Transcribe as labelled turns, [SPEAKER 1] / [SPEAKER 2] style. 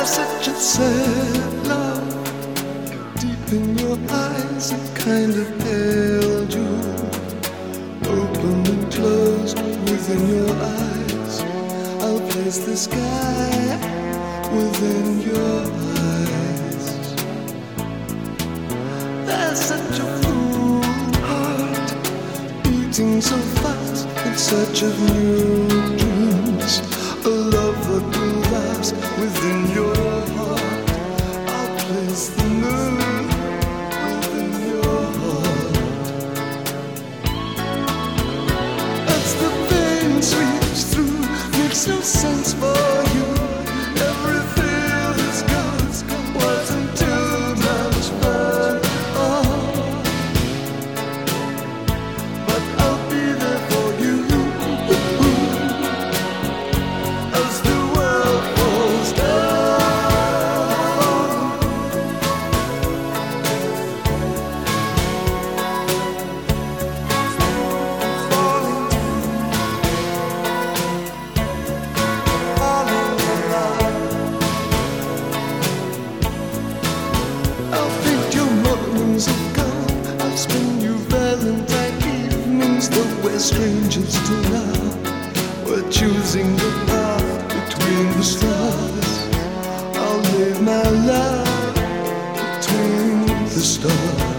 [SPEAKER 1] Such a sad love. Deep in your eyes, it kind of held you. Open and closed within your eyes. I'll place the sky within your eyes. There's such a full heart beating so fast in search of new dreams. A love that will last within your heart. I'll place the moon within your heart. As the pain sweeps through, makes no sense for you. Every feel is gone, wasn't too much fun. Oh, but I'll be there for you. As the world falls I'll spend you Valentine evenings, though we're strangers till now. We're choosing the path between the stars. I'll lay my love between the stars.